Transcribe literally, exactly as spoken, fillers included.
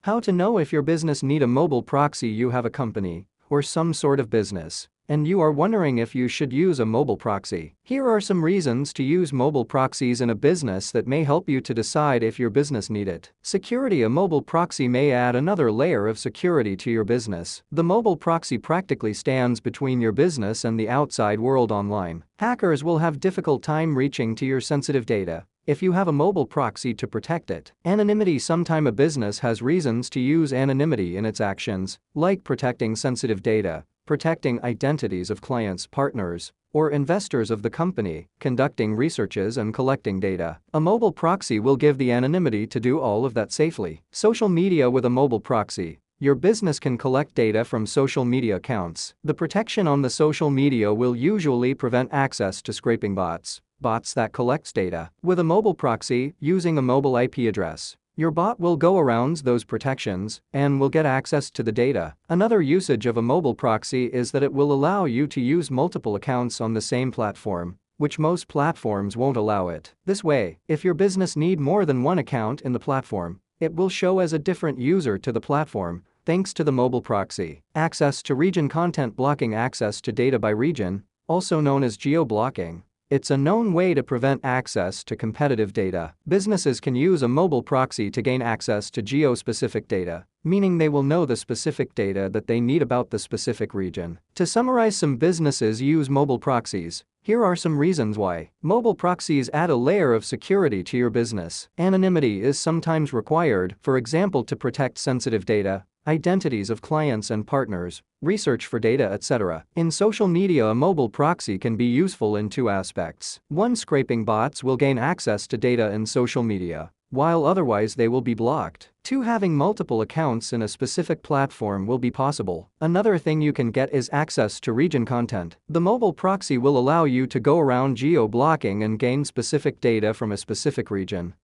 How to know if your business need a mobile proxy. You have a company or some sort of business, and you are wondering if you should use a mobile proxy. Here are some reasons to use mobile proxies in a business that may help you to decide if your business need it. Security. A mobile proxy may add another layer of security to your business. The mobile proxy practically stands between your business and the outside world online. Hackers will have difficult time reaching to your sensitive data if you have a mobile proxy to protect it. Anonymity. Sometime a business has reasons to use anonymity in its actions, like protecting sensitive data, protecting identities of clients, partners, or investors of the company, conducting researches and collecting data. A mobile proxy will give the anonymity to do all of that safely. Social media. With a mobile proxy, your business can collect data from social media accounts. The protection on the social media will usually prevent access to scraping bots. Bots that collects data. With a mobile proxy, using a mobile I P address, your bot will go around those protections and will get access to the data. Another usage of a mobile proxy is that it will allow you to use multiple accounts on the same platform, which most platforms won't allow it. This way, if your business need more than one account in the platform, it will show as a different user to the platform, thanks to the mobile proxy. Access to region. Content blocking. Access to data by region, also known as geo-blocking. It's a known way to prevent access to competitive data. Businesses can use a mobile proxy to gain access to geo-specific data, meaning they will know the specific data that they need about the specific region. To summarize, some businesses use mobile proxies. Here are some reasons why. Mobile proxies add a layer of security to your business. Anonymity is sometimes required, for example, to protect sensitive data, identities of clients and partners, research for data, et cetera. In social media, a mobile proxy can be useful in two aspects. One, scraping bots will gain access to data in social media, while otherwise they will be blocked. Two, having multiple accounts in a specific platform will be possible. Another thing you can get is access to region content. The mobile proxy will allow you to go around geo-blocking and gain specific data from a specific region.